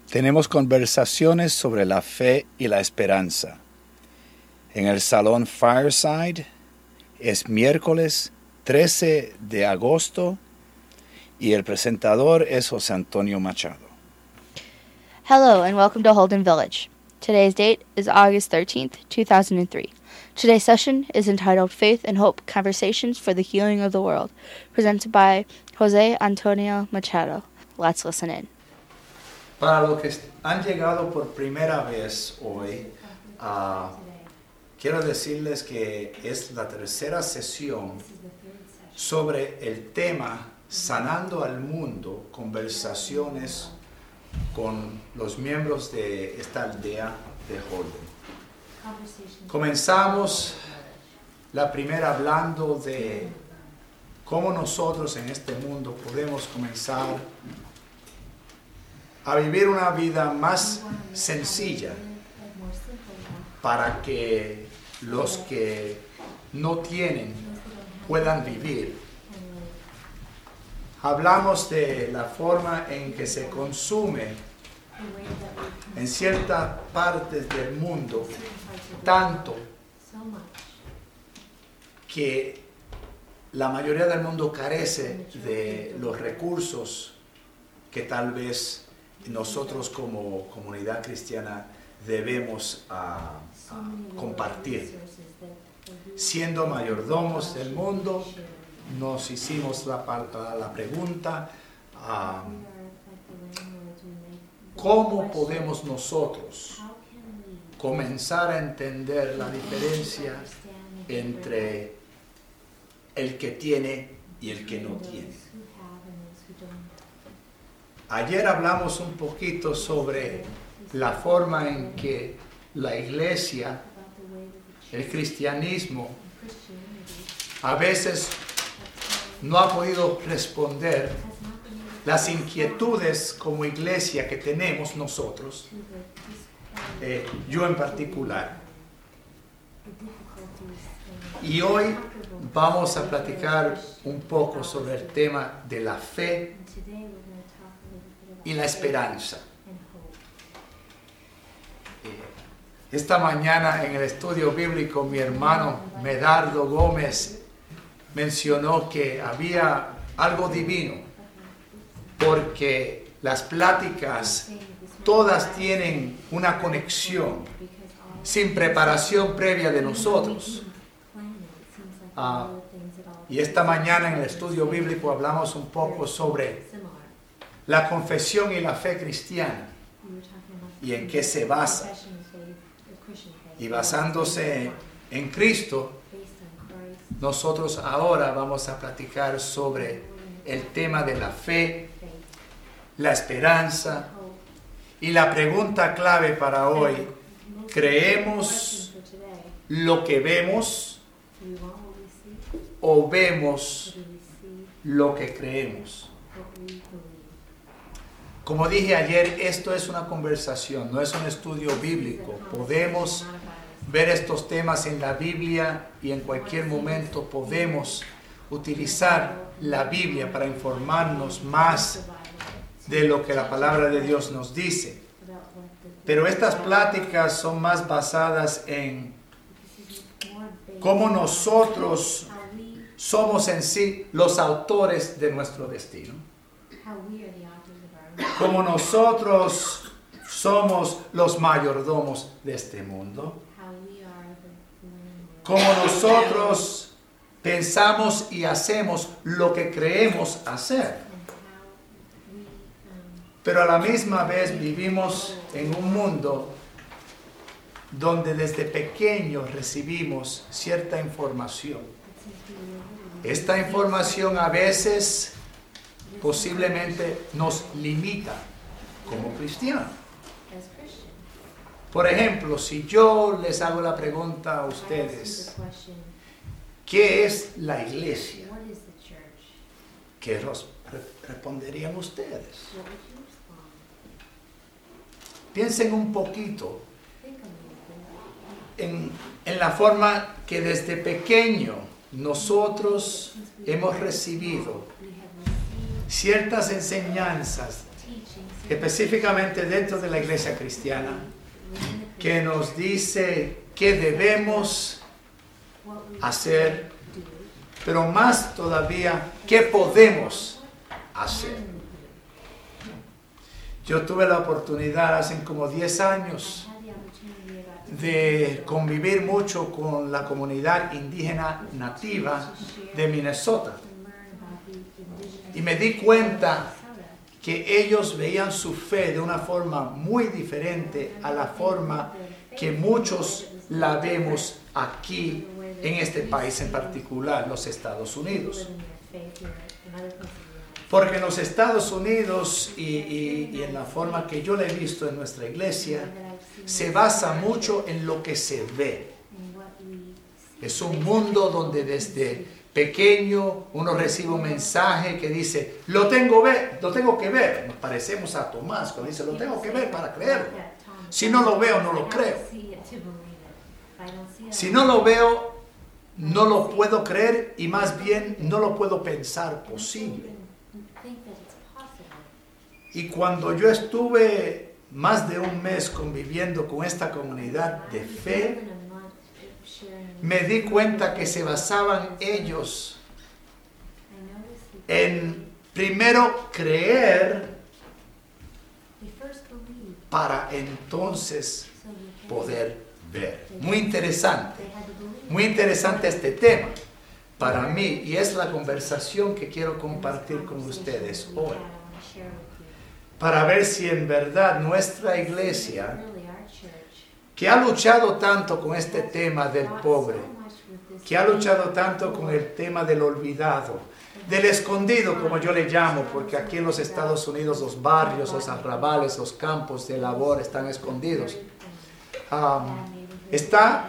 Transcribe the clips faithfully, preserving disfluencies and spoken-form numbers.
Tenemos conversaciones sobre la fe y la esperanza. En el Salón Fireside es miércoles trece de agosto y el presentador es José Antonio Machado. Hello and welcome to Holden Village. Today's date is August thirteenth, two thousand three. Today's session is entitled Faith and Hope Conversations for the Healing of the World, presented by José Antonio Machado. Let's listen in. Para los que han llegado por primera vez hoy, uh, quiero decirles que es la tercera sesión sobre el tema Sanando al Mundo, conversaciones con los miembros de esta aldea de Holden. Comenzamos la primera hablando de cómo nosotros en este mundo podemos comenzar a vivir una vida más sencilla para que los que no tienen puedan vivir. Hablamos de la forma en que se consume en ciertas partes del mundo tanto que la mayoría del mundo carece de los recursos que tal vez nosotros como comunidad cristiana debemos uh, uh, compartir. Siendo mayordomos del mundo, nos hicimos la, la pregunta, uh, ¿cómo podemos nosotros comenzar a entender la diferencia entre el que tiene y el que no tiene? Ayer hablamos un poquito sobre la forma en que la iglesia, el cristianismo, a veces no ha podido responder las inquietudes como iglesia que tenemos nosotros, eh, yo en particular. Y hoy vamos a platicar un poco sobre el tema de la fe y la esperanza. Esta mañana en el estudio bíblico mi hermano Medardo Gómez mencionó que había algo divino porque las pláticas todas tienen una conexión sin preparación previa de nosotros. Ah, y esta mañana en el estudio bíblico hablamos un poco sobre la confesión y la fe cristiana y en qué se basa. Y basándose en Cristo, nosotros ahora vamos a platicar sobre el tema de la fe, la esperanza y la pregunta clave para hoy: ¿creemos lo que vemos o vemos lo que creemos? Como dije ayer, esto es una conversación, no es un estudio bíblico. Podemos ver estos temas en la Biblia y en cualquier momento podemos utilizar la Biblia para informarnos más de lo que la palabra de Dios nos dice. Pero estas pláticas son más basadas en cómo nosotros somos en sí los autores de nuestro destino. Como nosotros somos los mayordomos de este mundo. Como nosotros pensamos y hacemos lo que creemos hacer. Pero a la misma vez vivimos en un mundo donde desde pequeños recibimos cierta información. Esta información a veces posiblemente nos limita como cristianos. Por ejemplo, si yo les hago la pregunta a ustedes, ¿qué es la iglesia? ¿Qué responderían ustedes? Piensen un poquito en, en la forma que desde pequeño nosotros hemos recibido ciertas enseñanzas específicamente dentro de la iglesia cristiana, que nos dice qué debemos hacer, pero más todavía, qué podemos hacer. Yo tuve la oportunidad hace como diez años de convivir mucho con la comunidad indígena nativa de Minnesota. Y me di cuenta que ellos veían su fe de una forma muy diferente a la forma que muchos la vemos aquí en este país en particular, los Estados Unidos. Porque en los Estados Unidos y, y, y en la forma que yo la he visto en nuestra iglesia, se basa mucho en lo que se ve. Es un mundo donde desde pequeño uno recibe un mensaje que dice, lo tengo, ver, lo tengo que ver. Nos parecemos a Tomás cuando dice, lo tengo que ver para creerlo. Si no lo veo, no lo creo. Si no lo veo, no lo puedo creer y más bien no lo puedo pensar posible. Y cuando yo estuve más de un mes conviviendo con esta comunidad de fe, me di cuenta que se basaban ellos en primero creer para entonces poder ver. Muy interesante, muy interesante este tema para mí y es la conversación que quiero compartir con ustedes hoy. Para ver si en verdad nuestra iglesia, que ha luchado tanto con este tema del pobre, que ha luchado tanto con el tema del olvidado, del escondido, como yo le llamo, porque aquí en los Estados Unidos los barrios, los arrabales, los campos de labor están escondidos. Um, está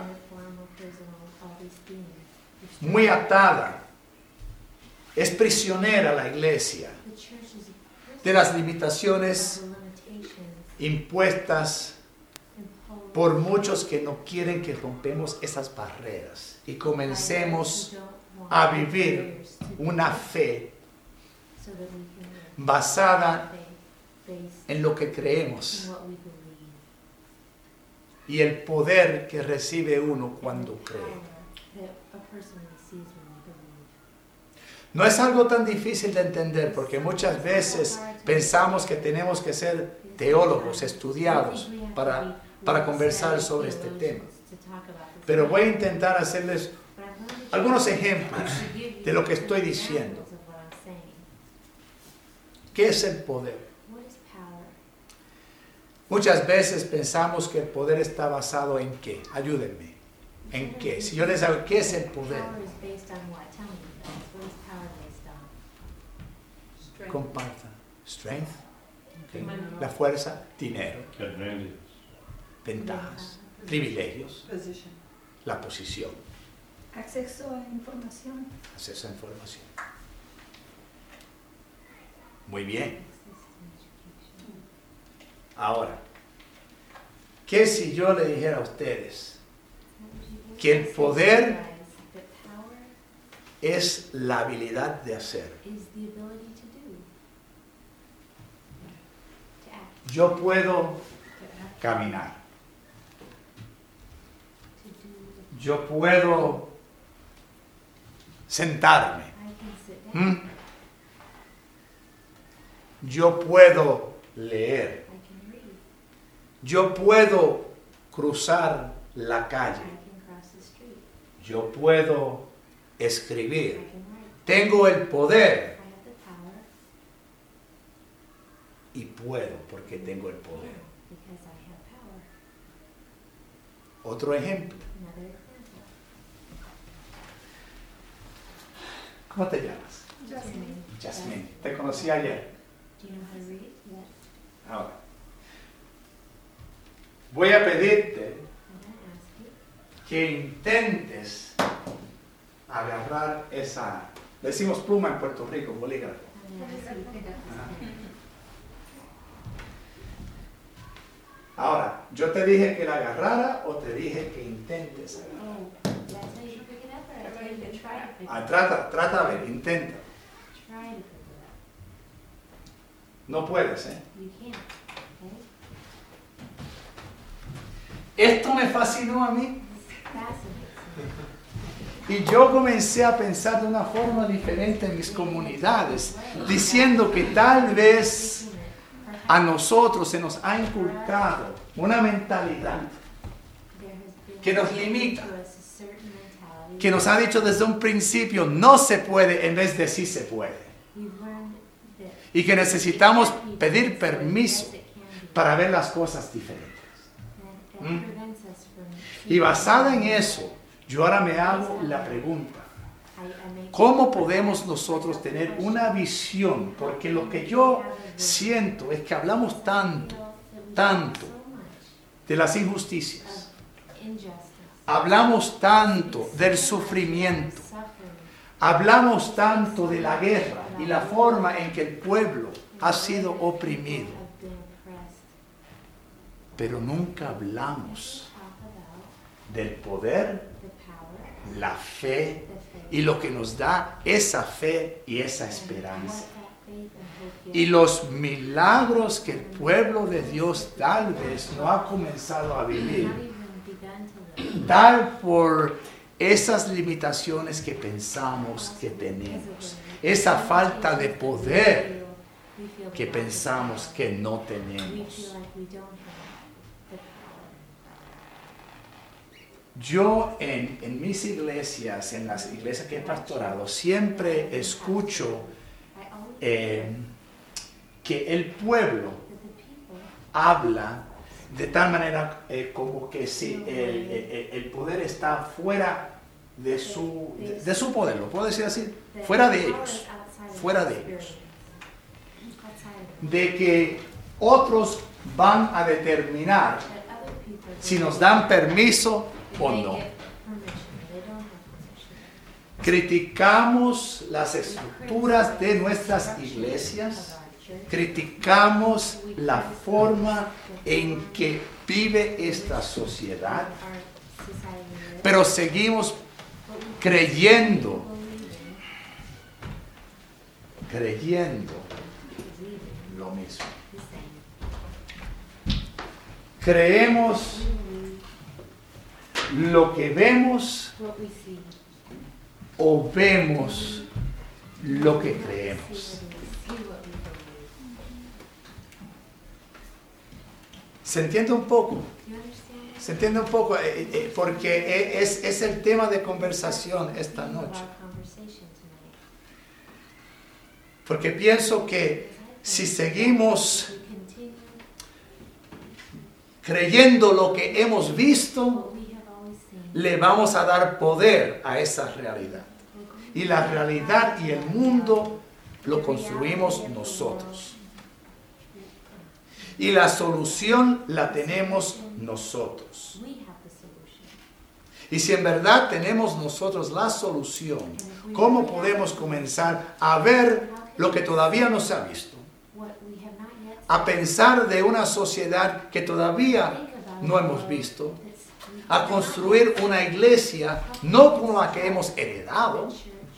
muy atada, es prisionera la iglesia de las limitaciones impuestas por muchos que no quieren que rompemos esas barreras y comencemos a vivir una fe basada en lo que creemos y el poder que recibe uno cuando cree. No es algo tan difícil de entender porque muchas veces pensamos que tenemos que ser teólogos, estudiados para, para conversar sobre este tema. Pero voy a intentar hacerles algunos ejemplos de lo que estoy diciendo. ¿Qué es el poder? Muchas veces pensamos que el poder está basado en qué. Ayúdenme. ¿En qué? Si yo les digo, ¿qué es el poder? Compartan. Strength. Okay. La fuerza. Dinero. Ventajas. Privilegios. La posición. Acceso a información. Acceso a información. Muy bien. Ahora, ¿qué si yo le dijera a ustedes que el poder es la habilidad de hacer? Yo puedo caminar. Yo puedo sentarme. ¿Mm? Yo puedo leer. Yo puedo cruzar la calle. Yo puedo escribir. Tengo el poder. Y puedo porque tengo el poder. Otro ejemplo. ¿Cómo te llamas? Jasmine. Jasmine. Te conocí ayer. Ahora. Voy a pedirte que intentes agarrar esa, decimos pluma en Puerto Rico, bolígrafo. Ahora, ¿yo te dije que la agarrara o te dije que intentes agarrar? Ah, trata, trata a ver, intenta. No puedes, ¿eh? You can't. Okay? Esto me fascinó a mí. This fascinates me. Y yo comencé a pensar de una forma diferente en mis comunidades, diciendo que tal vez a nosotros se nos ha inculcado una mentalidad que nos limita, que nos ha dicho desde un principio no se puede en vez de sí se puede. Y que necesitamos pedir permiso para ver las cosas diferentes. ¿Mm? Y basada en eso, yo ahora me hago la pregunta, ¿cómo podemos nosotros tener una visión? Porque lo que yo siento es que hablamos tanto, tanto de las injusticias. Hablamos tanto del sufrimiento. Hablamos tanto de la guerra y la forma en que el pueblo ha sido oprimido. Pero nunca hablamos del poder, la fe y lo que nos da esa fe y esa esperanza. Y los milagros que el pueblo de Dios tal vez no ha comenzado a vivir, tal por esas limitaciones que pensamos que tenemos, esa falta de poder que pensamos que no tenemos. Yo en, en mis iglesias, en las iglesias que he pastorado, siempre escucho eh, que el pueblo habla de tal manera eh, como que si el, el, el poder está fuera de su, de, de su poder, ¿lo puedo decir así? Fuera de ellos, fuera de ellos. De que otros van a determinar si nos dan permiso o no. Criticamos las estructuras de nuestras iglesias, criticamos la forma en que vive esta sociedad, pero seguimos creyendo, creyendo lo mismo. Creemos lo que vemos o vemos lo que creemos. ¿Se entiende un poco? ¿Se entiende un poco? Eh, eh, porque es, es el tema de conversación esta noche. Porque pienso que si seguimos creyendo lo que hemos visto, le vamos a dar poder a esa realidad. Y la realidad y el mundo lo construimos nosotros. Y la solución la tenemos nosotros. Y si en verdad tenemos nosotros la solución, ¿cómo podemos comenzar a ver lo que todavía no se ha visto? A pensar de una sociedad que todavía no hemos visto. A construir una iglesia no como la que hemos heredado,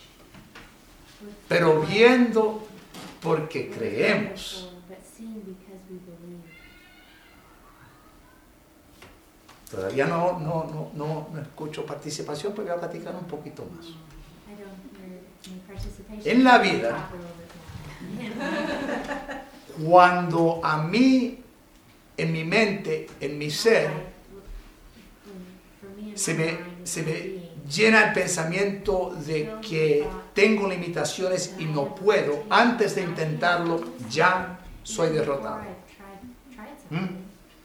pero viendo porque creemos. Todavía no, no, no, no, no escucho participación, pero voy a platicar un poquito más. En la vida, cuando a mí, en mi mente, en mi ser, se me, se me llena el pensamiento de que tengo limitaciones y no puedo, antes de intentarlo ya soy derrotado. ¿Mm?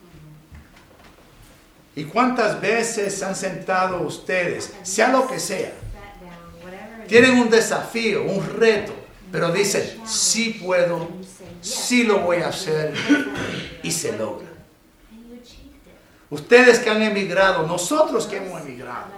¿Y cuántas veces han sentado ustedes, sea lo que sea, tienen un desafío, un reto, pero dicen, sí puedo, sí lo voy a hacer, y se logra? Ustedes que han emigrado, nosotros que hemos emigrado,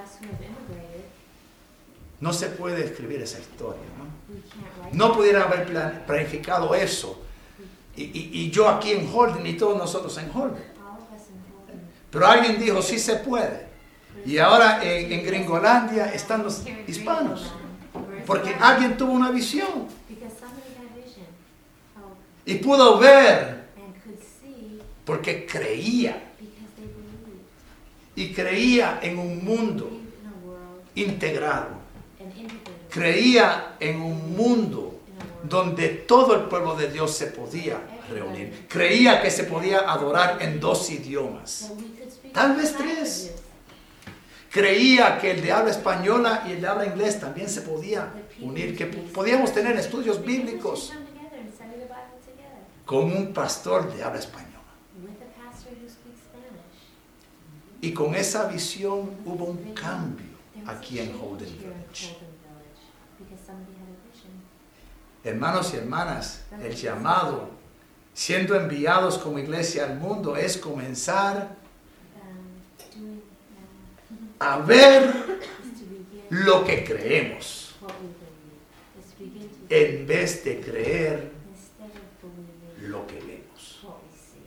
no se puede escribir esa historia, ¿no? No pudiera haber planificado eso, y, y, y yo aquí en Holden, y todos nosotros en Holden. Pero alguien dijo, sí se puede. Y ahora en, en Gringolandia están los hispanos. Porque alguien tuvo una visión. Y pudo ver and could see porque creía. because they believed. Y creía en un mundo Believed in a world integrado. and integrated Creía en un mundo in a world donde todo el pueblo de Dios se podía reunir. Creía que se podía adorar en dos idiomas. that we could speak Tal vez different tres. languages. Creía que el de habla española y el de habla inglés también se podía unir, que podíamos tener estudios bíblicos Come together and study the Bible together con un pastor de habla española. with a pastor who speaks Spanish. Y con esa visión hubo un cambio There was a aquí en change Holden here in Village. Holden Village because somebody had a vision. Hermanos y hermanas, el llamado, siendo enviados como iglesia al mundo, es comenzar Um, doing uh, a ver is to begin lo que creemos, what we believe. Is to begin to en vez de creer instead of believing lo que vemos. what we see.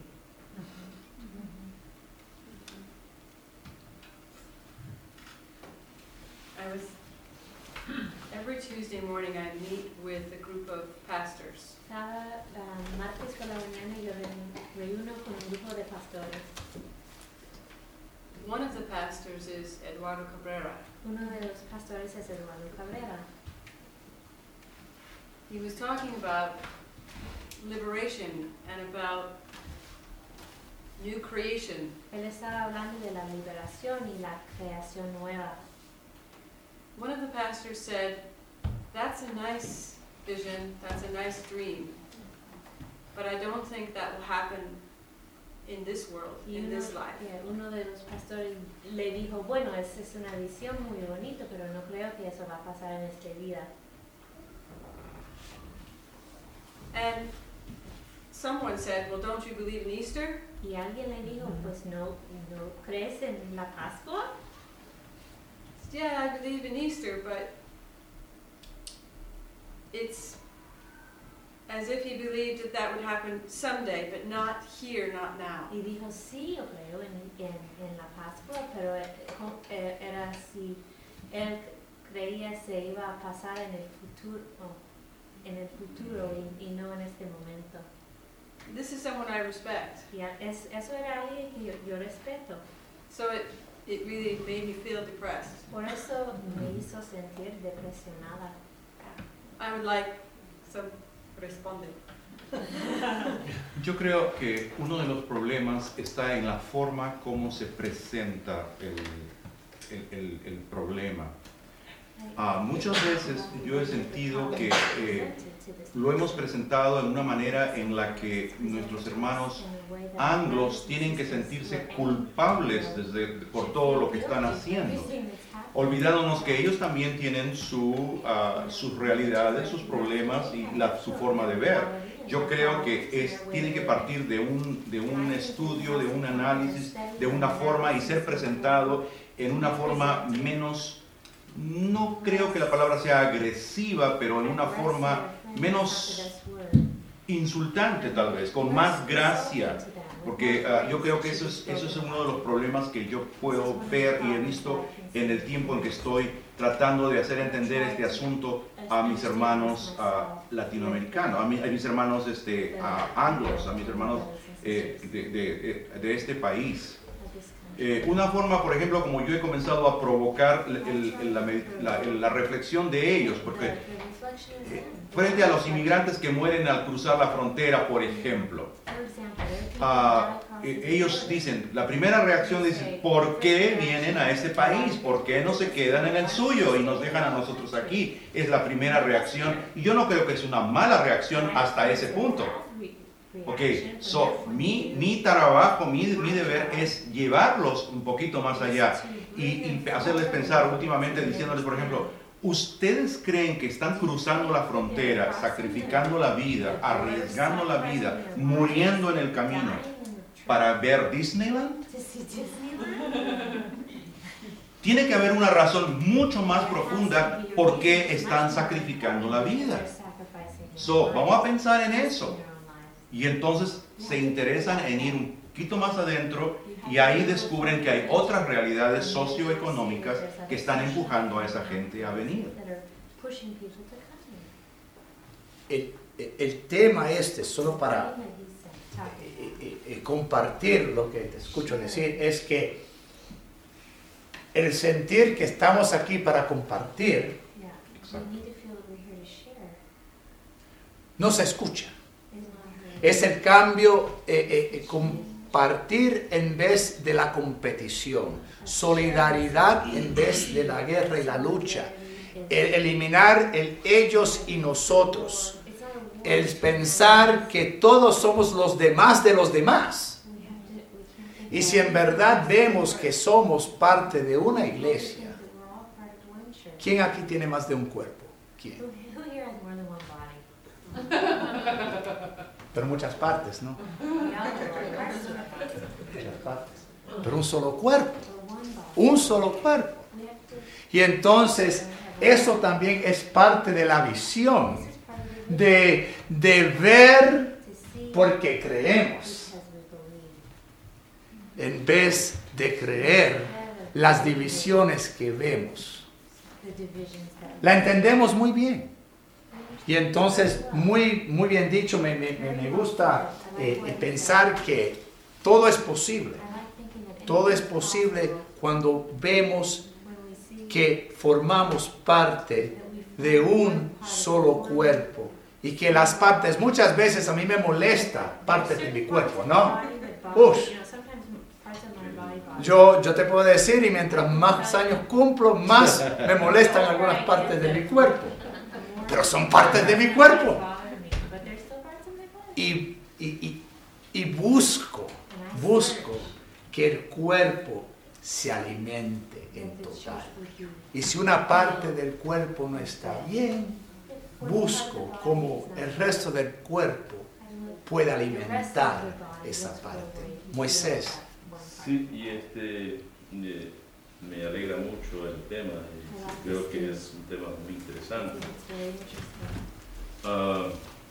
I was, every Tuesday morning I meet with a group of pastors. Cada um, martes por la mañana yo re- reúno con un grupo de pastores. One of the pastors is Eduardo Cabrera. Uno de los pastores es Eduardo Cabrera. He was talking about liberation and about new creation. Él estaba hablando de la liberación y la creación nueva. One of the pastors said, that's a nice vision, that's a nice dream, but I don't think that will happen in this world, Y in uno, this life. y uno de los pastores le dijo, bueno, esa es una visión muy bonita, pero no creo que eso va a pasar en esta vida. And someone said, well, don't you believe in Easter? Y alguien le dijo, pues no, ¿no crees en la Pascua? Yeah, I believe in Easter, but it's as if he believed that that would happen someday, but not here, not now. Y dijo, sí, yo creo en, en, en la Pascua, pero eh, co- eh, era si él creía se iba a pasar en el futuro, oh, en el futuro y, y no en este momento. This is someone I respect. Y a- es, eso era alguien que yo, yo respeto. So it, it really made me feel depressed. Por eso me hizo sentir depresionada. I would like some responding. Yo creo que uno de los problemas está en la forma como se presenta el, el, el, el problema. Ah, muchas veces yo he sentido que eh, lo hemos presentado en una manera en la que nuestros hermanos anglos tienen que sentirse culpables desde, por todo lo que están haciendo, olvidándonos que ellos también tienen su, uh, sus realidades, sus problemas y la, su forma de ver. Yo creo que es, tiene que partir de un, de un estudio, de un análisis, de una forma y ser presentado en una forma menos, no creo que la palabra sea agresiva, pero en una forma menos insultante tal vez, con más gracia. Porque uh, yo creo que eso es, eso es uno de los problemas que yo puedo ver y he visto en el tiempo en que estoy tratando de hacer entender este asunto a mis hermanos uh, latinoamericanos, a, mi, a mis hermanos este, uh, anglos, a mis hermanos eh, de, de, de este país. Eh, una forma, por ejemplo, como yo he comenzado a provocar el, el, la, la, la reflexión de ellos, porque eh, frente a los inmigrantes que mueren al cruzar la frontera, por ejemplo, uh, eh, ellos dicen, la primera reacción es, ¿por qué vienen a este país? ¿Por qué no se quedan en el suyo y nos dejan a nosotros aquí? Es la primera reacción, y yo no creo que es una mala reacción hasta ese punto. Ok, so, mi, mi trabajo, mi, mi deber es llevarlos un poquito más allá y, y hacerles pensar últimamente diciéndoles, por ejemplo, ¿ustedes creen que están cruzando la frontera, sacrificando la vida, arriesgando la vida, muriendo en el camino para ver Disneyland? Tiene que haber una razón mucho más profunda por qué están sacrificando la vida. So, vamos a pensar en eso. Y entonces se interesan en ir un poquito más adentro y ahí descubren que hay otras realidades socioeconómicas que están empujando a esa gente a venir. El, el tema este, solo para eh, eh, eh, compartir lo que te escucho decir, es que el sentir que estamos aquí para compartir no se escucha. Es el cambio, eh, eh, compartir en vez de la competición, solidaridad en vez de la guerra y la lucha, el eliminar el ellos y nosotros, el pensar que todos somos los demás de los demás. Y si en verdad vemos que somos parte de una iglesia, ¿quién aquí tiene más de un cuerpo? ¿Quién? Pero muchas partes, ¿no? Muchas partes. Pero un solo cuerpo. Un solo cuerpo. Y entonces, eso también es parte de la visión. De, de ver porque creemos. En vez de creer las divisiones que vemos. La entendemos muy bien. Y entonces, muy, muy bien dicho, me, me, me gusta eh, pensar que todo es posible. Todo es posible cuando vemos que formamos parte de un solo cuerpo. Y que las partes, muchas veces a mí me molesta partes de mi cuerpo, ¿no? Uf. Yo, yo te puedo decir, y mientras más años cumplo, más me molestan algunas partes de mi cuerpo. Pero son partes de mi cuerpo. Y, y, y, y busco, busco que el cuerpo se alimente en total. Y si una parte del cuerpo no está bien, busco cómo el resto del cuerpo puede alimentar esa parte. Moisés. Sí, y este, eh, me alegra mucho el tema. Creo que es un tema muy interesante. Uh,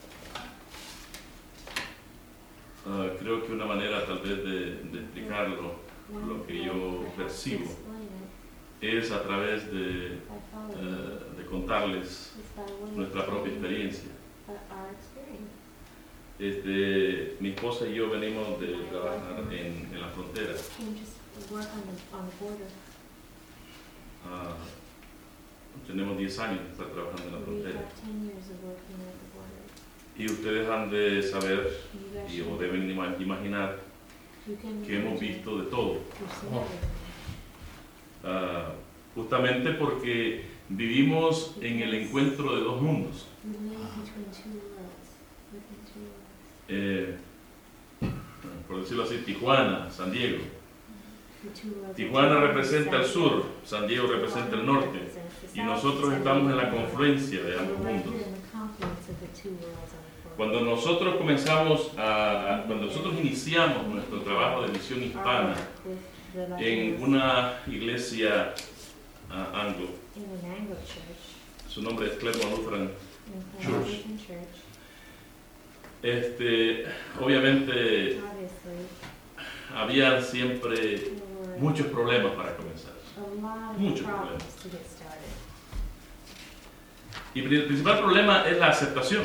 uh, creo que una manera tal vez de, de explicarlo, lo que yo percibo, es a través de, uh, de contarles nuestra propia experiencia. Este, mi esposa y yo venimos de trabajar en, en la frontera. Uh, tenemos diez años de estar trabajando en la frontera. Y ustedes han de saber, y, o deben imaginar, que hemos visto de todo. Uh, justamente porque vivimos en el encuentro de dos mundos. Eh, por decirlo así, Tijuana, San Diego. Tijuana representa el sur, San Diego representa el norte, y nosotros estamos en la confluencia de ambos mundos. Cuando nosotros comenzamos a, a cuando nosotros iniciamos nuestro trabajo de misión hispana en una iglesia uh, anglo, su nombre es Claremont Lutheran Church. Este, obviamente había siempre muchos problemas para comenzar, muchos problemas. Y el principal problema es la aceptación.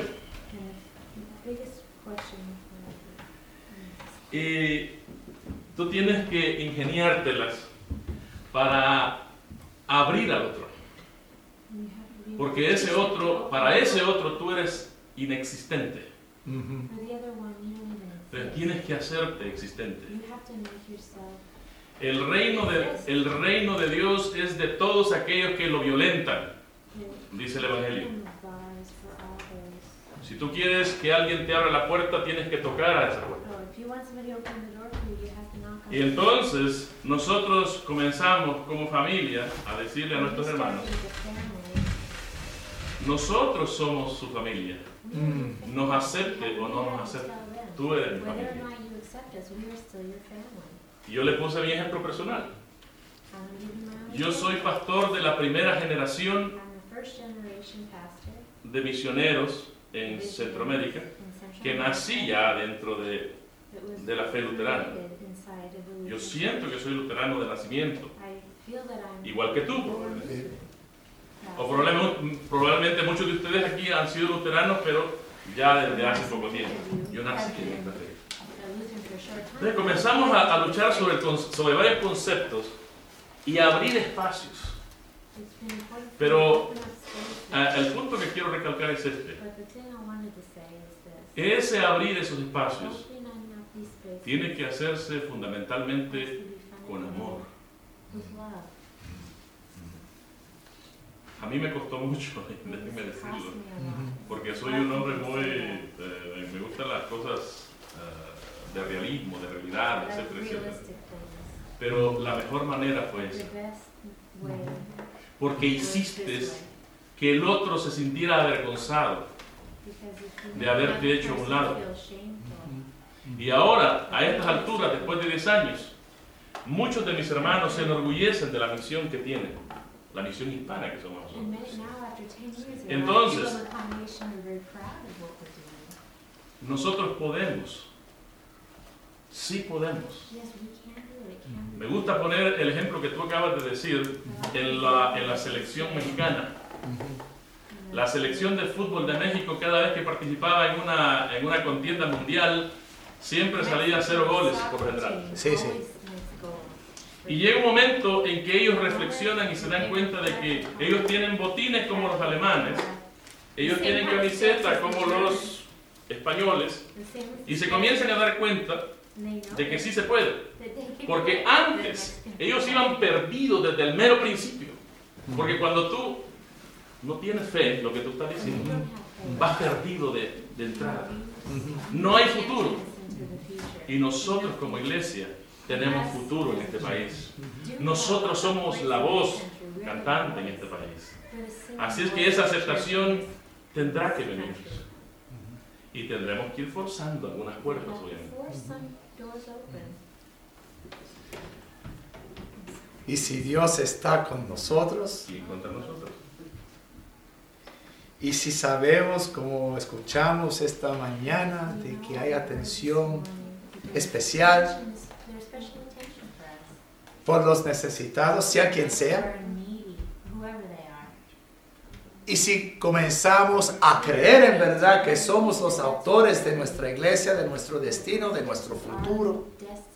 Y tú tienes que ingeniártelas para abrir al otro, porque ese otro, para ese otro tú eres inexistente. Uh-huh. Pero tienes que hacerte existente. El reino, de, el reino de Dios es de todos aquellos que lo violentan, dice el Evangelio. Si tú quieres que alguien te abra la puerta, tienes que tocar a esa puerta. Y entonces nosotros comenzamos como familia a decirle a nuestros hermanos, nosotros somos su familia. Mm. Nos acepte o no nos acepte, tú eres mi familia. Y yo le puse mi ejemplo personal. Yo soy pastor de la primera generación de misioneros en Centroamérica, que nací ya dentro de, de la fe luterana. Yo siento que soy luterano de nacimiento, igual que tú, probablemente. O probablemente, probablemente muchos de ustedes aquí han sido luteranos, pero ya desde hace poco tiempo. Yo nací en esta fe. Entonces comenzamos a, a luchar sobre, sobre varios conceptos y a abrir espacios. Pero a, el punto que quiero recalcar es este. Ese abrir esos espacios tiene que hacerse fundamentalmente con amor. A mí me costó mucho, déjenme decirlo, porque soy un hombre muy, eh, me gustan las cosas uh, de realismo, de realidad, etcétera, etcétera. Pero la mejor manera fue esa. Porque hiciste que el otro se sintiera avergonzado de haberte hecho a un lado. Y ahora, a estas alturas, después de diez años, muchos de mis hermanos se enorgullecen de la misión que tienen, la misión hispana que somos nosotros. Entonces, nosotros podemos, sí podemos. Me gusta poner el ejemplo que tú acabas de decir en la, en la selección mexicana. La selección de fútbol de México, cada vez que participaba en una, en una contienda mundial, siempre salía a cero goles por general. Sí, sí. Y llega un momento en que ellos reflexionan y se dan cuenta de que ellos tienen botines como los alemanes, ellos tienen camisetas como los españoles, y se comienzan a dar cuenta de que sí se puede. Porque antes ellos iban perdidos desde el mero principio. Porque cuando tú no tienes fe, lo que tú estás diciendo, vas perdido de, de entrada. No hay futuro. Y nosotros como iglesia tenemos futuro en este país. Nosotros somos la voz cantante en este país. Así es que esa aceptación tendrá que venir. Y tendremos que ir forzando algunas puertas, obviamente. Y si Dios está con nosotros, Y contra nosotros. y si sabemos, como escuchamos esta mañana, de que hay atención especial por los necesitados, sea quien sea, y si comenzamos a creer en verdad que somos los autores de nuestra iglesia, de nuestro destino, de nuestro futuro,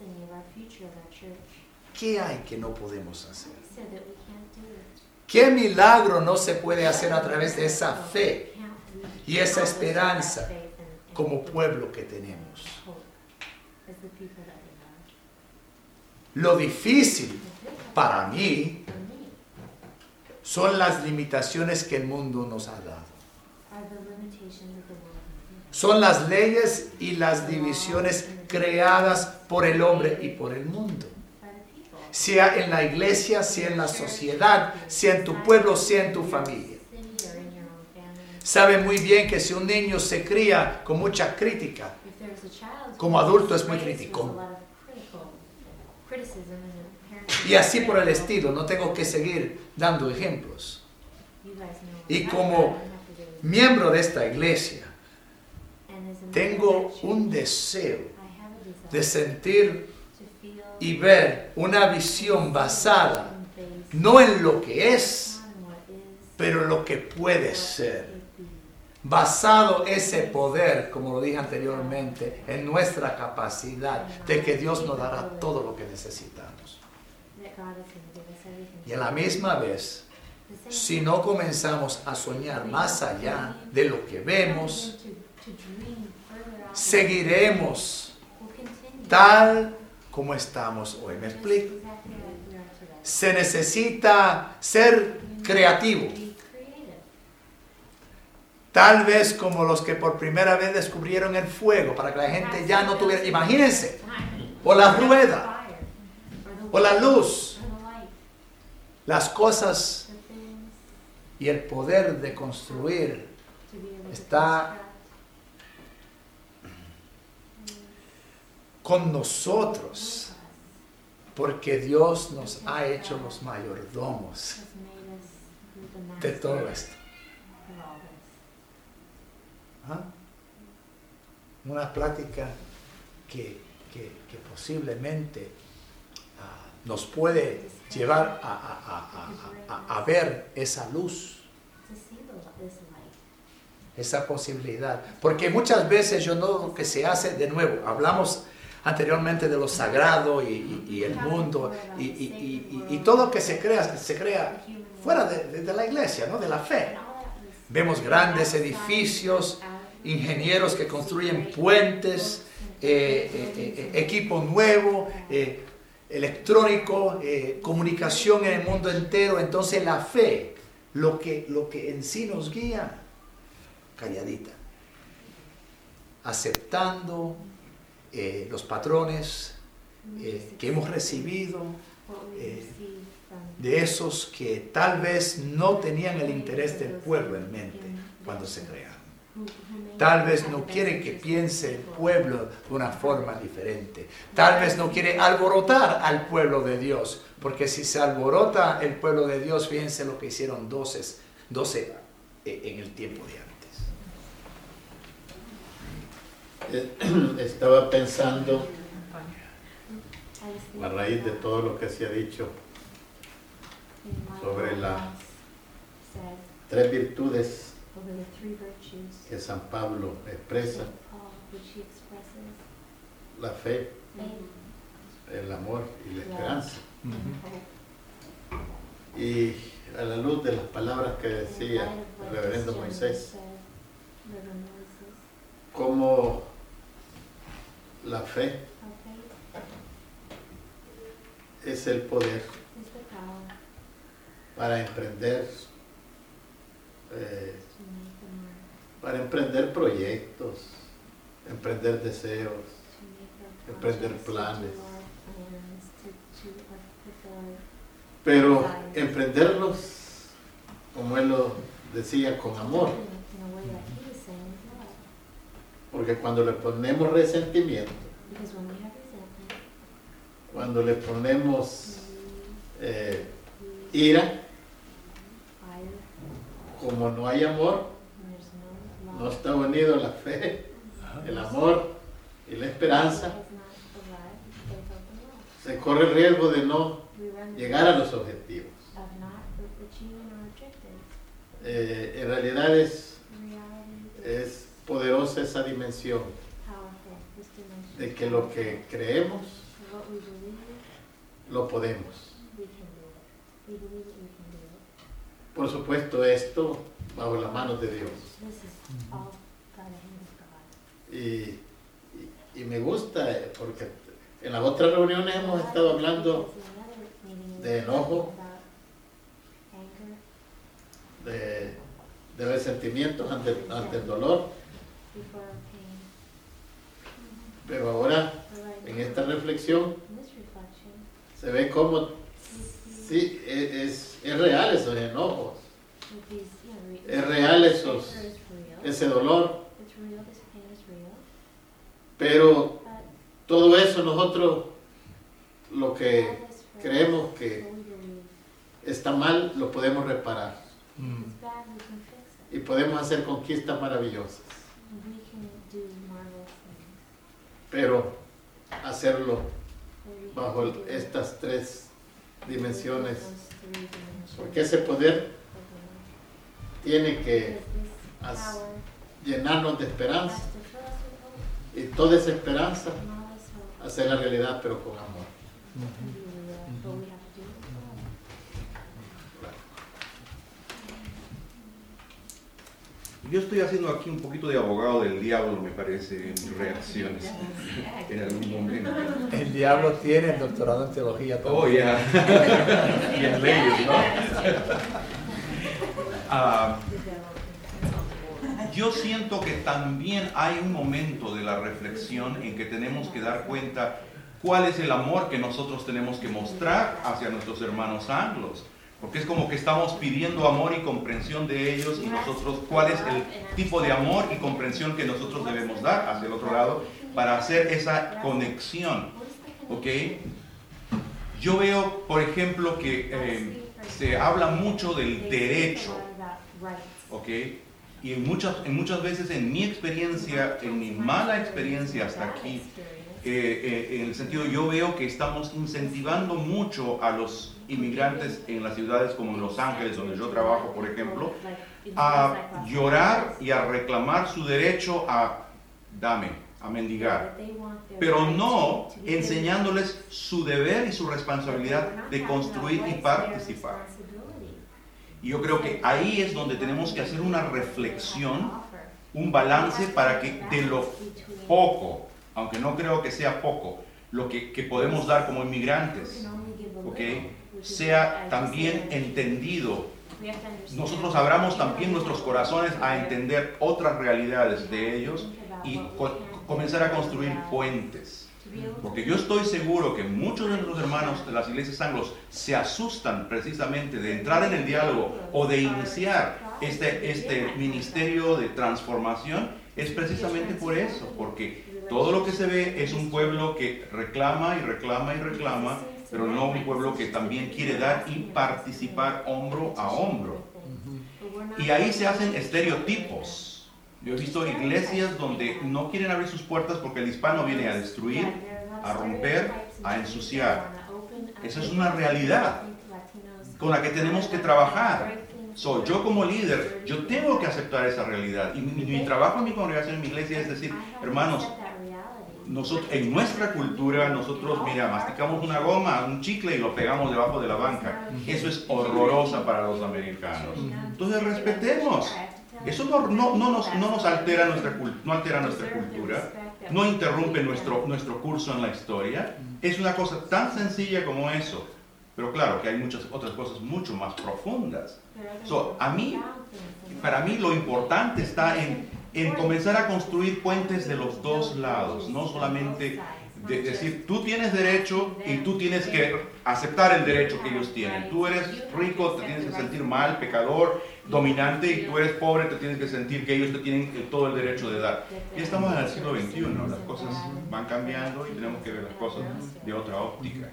¿qué hay que no podemos hacer? ¿Qué milagro no se puede hacer a través de esa fe y esa esperanza como pueblo que tenemos? Lo difícil para mí son las limitaciones que el mundo nos ha dado. Son las leyes y las divisiones creadas por el hombre y por el mundo. Sea en la iglesia, sea en la sociedad, sea en tu pueblo, sea en tu familia. Sabe muy bien que si un niño se cría con mucha crítica, como adulto es muy crítico. Y así por el estilo, no tengo que seguir dando ejemplos. Y como miembro de esta iglesia, tengo un deseo de sentir y ver una visión basada no en lo que es, pero en lo que puede ser. Basado ese poder, como lo dije anteriormente, en nuestra capacidad de que Dios nos dará todo lo que necesitamos. Y a la misma vez, si no comenzamos a soñar más allá de lo que vemos, seguiremos tal como estamos hoy. ¿Me explico? Se necesita ser creativo. Tal vez como los que por primera vez descubrieron el fuego, para que la gente ya no tuviera, imagínense, o la rueda, o la luz, las cosas y el poder de construir está con nosotros, porque Dios nos ha hecho los mayordomos de todo esto. ¿Ah? Una plática que, que, que posiblemente uh, nos puede llevar a, a, a, a, a ver esa luz. esa posibilidad. Porque muchas veces yo noto que se hace de nuevo. Hablamos anteriormente de lo sagrado y, y, y el mundo y, y, y, y todo lo que se crea, se crea fuera de, de, de la iglesia, ¿no? De la fe. Vemos grandes edificios, ingenieros que construyen puentes, eh, eh, eh, equipo nuevo, eh, electrónico, eh, comunicación en el mundo entero. Entonces la fe, lo que, lo que en sí nos guía, calladita, aceptando eh, los patrones eh, que hemos recibido eh, de esos que tal vez no tenían el interés del pueblo en mente cuando se crearon. Tal vez no quiere que piense el pueblo de una forma diferente. Tal vez no quiere alborotar al pueblo de Dios, porque si se alborota el pueblo de Dios, fíjense lo que hicieron doce, doce en el tiempo de antes. Estaba pensando, a raíz de todo lo que se ha dicho sobre las tres virtudes que San Pablo expresa: la fe, el amor y la esperanza. Uh-huh. Y a la luz de las palabras que decía el reverendo Moisés, cómo la fe es el poder para emprender eh, para emprender proyectos, emprender deseos, emprender planes, pero emprenderlos, como él lo decía, con amor, porque cuando le ponemos resentimiento, cuando le ponemos eh, ira, como no hay amor, no está unido la fe, el amor y la esperanza, se corre el riesgo de no llegar a los objetivos. Eh, en realidad es, es poderosa esa dimensión de que lo que creemos lo podemos. Por supuesto, esto bajo las manos de Dios. Y, y, y me gusta porque en las otras reuniones hemos estado hablando de enojo, de, de resentimientos ante, ante el dolor, pero ahora en esta reflexión se ve cómo sí, es, es real esos enojos, es real esos, ese dolor, pero todo eso nosotros lo que creemos que está mal lo podemos reparar mm. y podemos hacer conquistas maravillosas, pero hacerlo bajo estas tres dimensiones, porque ese poder tiene que llenarnos de esperanza y toda esa esperanza hacerla realidad, pero con amor. Uh-huh. Uh-huh. Yo estoy haciendo aquí un poquito de abogado del diablo, me parece, en mis reacciones en algún momento. El diablo tiene el doctorado en teología. Oh, ya. Yeah. Y en leyes, ¿no? Uh, yo siento que también hay un momento de la reflexión en que tenemos que dar cuenta cuál es el amor que nosotros tenemos que mostrar hacia nuestros hermanos anglos. Porque es como que estamos pidiendo amor y comprensión de ellos, y nosotros, ¿cuál es el tipo de amor y comprensión que nosotros debemos dar hacia el otro lado para hacer esa conexión? ¿Ok? Yo veo, por ejemplo, que eh, se habla mucho del derecho, ¿ok? Y en muchas, en muchas veces en mi experiencia, en mi mala experiencia hasta aquí, eh, eh, en el sentido, yo veo que estamos incentivando mucho a los inmigrantes en las ciudades como en Los Ángeles, donde yo trabajo, por ejemplo, a llorar y a reclamar su derecho a dame, a mendigar, pero no enseñándoles su deber y su responsabilidad de construir y participar. Y yo creo que ahí es donde tenemos que hacer una reflexión, un balance para que de lo poco, aunque no creo que sea poco, lo que, que podemos dar como inmigrantes, ¿okay?, sea también entendido. Nosotros abramos también nuestros corazones a entender otras realidades de ellos y co- comenzar a construir puentes. Porque yo estoy seguro que muchos de nuestros hermanos de las iglesias anglos se asustan precisamente de entrar en el diálogo o de iniciar este, este ministerio de transformación, es precisamente por eso, porque todo lo que se ve es un pueblo que reclama y reclama y reclama, pero no un pueblo que también quiere dar y participar hombro a hombro. Y ahí se hacen estereotipos. Yo he visto iglesias donde no quieren abrir sus puertas porque el hispano viene a destruir, a romper, a ensuciar. Esa es una realidad con la que tenemos que trabajar. So, yo como líder, yo tengo que aceptar esa realidad. Y mi, mi trabajo en mi congregación, en mi iglesia, es decir, hermanos, nosotros, en nuestra cultura, nosotros, mira, masticamos una goma, un chicle y lo pegamos debajo de la banca. Eso es horrorosa para los americanos. Entonces, respetemos. Eso no, no, no, nos, no nos altera nuestra, no altera nuestra cultura, no interrumpe nuestro, nuestro curso en la historia. Es una cosa tan sencilla como eso. Pero claro que hay muchas otras cosas mucho más profundas. So, a mí, para mí lo importante está en, en comenzar a construir puentes de los dos lados, no solamente de decir, tú tienes derecho y tú tienes que aceptar el derecho que ellos tienen. Tú eres rico, te tienes que sentir mal, pecador, dominante, y tú eres pobre, te tienes que sentir que ellos te tienen todo el derecho de dar. Y estamos en el siglo veintiuno, las cosas van cambiando y tenemos que ver las cosas de otra óptica.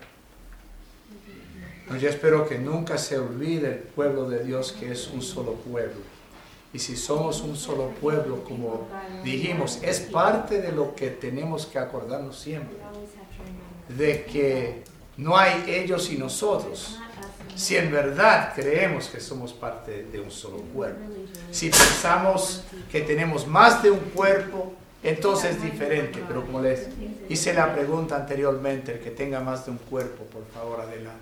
Yo espero que nunca se olvide el pueblo de Dios, que es un solo pueblo. Y si somos un solo pueblo, como dijimos, es parte de lo que tenemos que acordarnos siempre, de que no hay ellos y nosotros. Si en verdad creemos que somos parte de un solo cuerpo. Si pensamos que tenemos más de un cuerpo, entonces es diferente. Pero como les hice la pregunta anteriormente, el que tenga más de un cuerpo, por favor, adelante.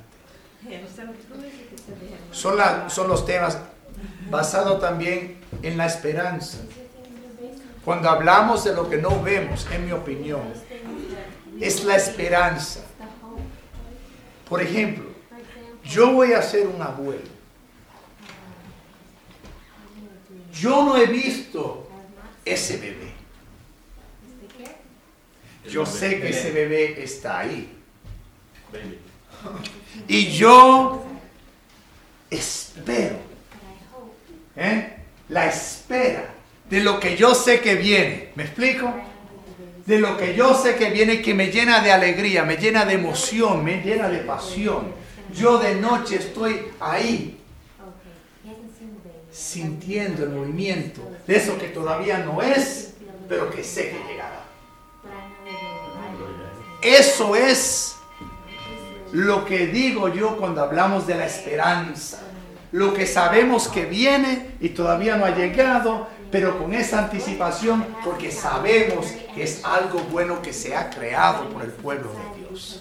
Son, la, son los temas basados también en la esperanza. Cuando hablamos de lo que no vemos, en mi opinión, es la esperanza. Por ejemplo, yo voy a ser un abuelo. Yo no he visto ese bebé. Yo sé que ese bebé está ahí. Y yo espero, ¿eh? La espera de lo que yo sé que viene. ¿Me explico? De lo que yo sé que viene, que me llena de alegría, me llena de emoción, me llena de pasión. Yo de noche estoy ahí, sintiendo el movimiento de eso que todavía no es, pero que sé que llegará. Eso es lo que digo yo cuando hablamos de la esperanza. Lo que sabemos que viene y todavía no ha llegado, pero con esa anticipación, porque sabemos que es algo bueno que se ha creado por el pueblo de Dios.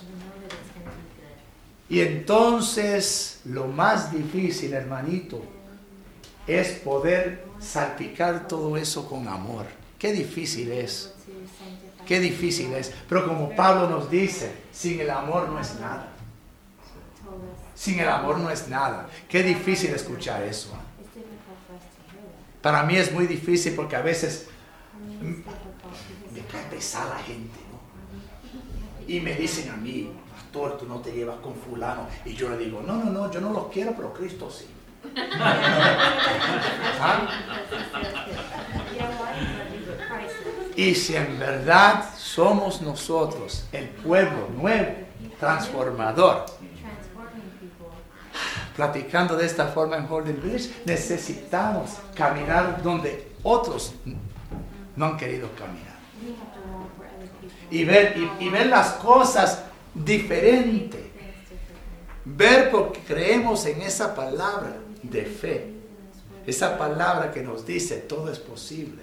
Y entonces lo más difícil, hermanito, es poder salpicar todo eso con amor. Qué difícil es. Qué difícil es. Pero como Pablo nos dice, sin el amor no es nada. Sin el amor no es nada. Qué difícil escuchar eso. Para mí es muy difícil porque a veces me cae pesada la gente, ¿no? Y me dicen a mí, pastor, tú no te llevas con fulano. Y yo le digo, no, no, no, yo no los quiero, pero Cristo sí. ¿Ah? Y si en verdad somos nosotros el pueblo nuevo, transformador, platicando de esta forma en Holden Village, necesitamos caminar donde otros no han querido caminar. y ver, y, y ver las cosas diferente. Ver porque creemos en esa palabra de fe. Esa palabra que nos dice todo es posible.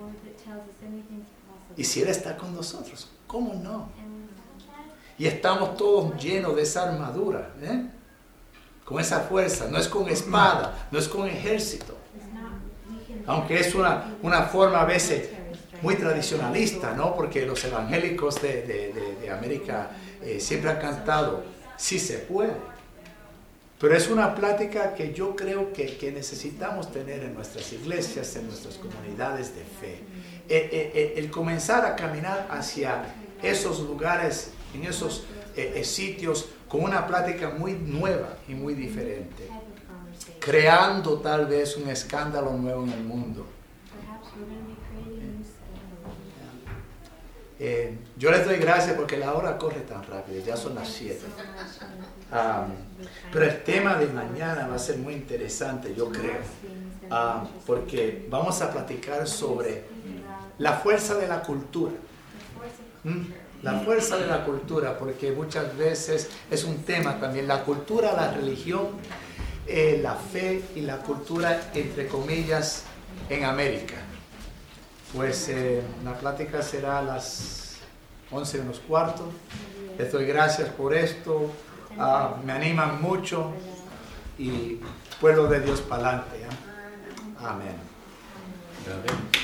Y si Él está con nosotros, ¿cómo no? Y estamos todos llenos de esa armadura, ¿eh? Con esa fuerza. No es con espada, no es con ejército. Aunque es una, una forma a veces muy tradicionalista, ¿no? Porque los evangélicos de, de, de, de América eh, siempre han cantado, sí se puede. Pero es una plática que yo creo que, que necesitamos tener en nuestras iglesias, en nuestras comunidades de fe. El, el, el comenzar a caminar hacia esos lugares, en esos eh, eh, sitios, con una plática muy nueva y muy diferente. Creando tal vez un escándalo nuevo en el mundo. Eh, yo les doy gracias porque la hora corre tan rápido, ya son las siete. Um, pero el tema de mañana va a ser muy interesante, yo creo, uh, porque vamos a platicar sobre la fuerza de la cultura. ¿Mm? La fuerza de la cultura, porque muchas veces es un tema también, la cultura, la religión, eh, la fe y la cultura, entre comillas, en América. Pues eh, la plática será a las once menos cuarto. Les doy gracias por esto. Uh, me animan mucho. Y pueblo de Dios para adelante. ¿eh? Amén. Amén.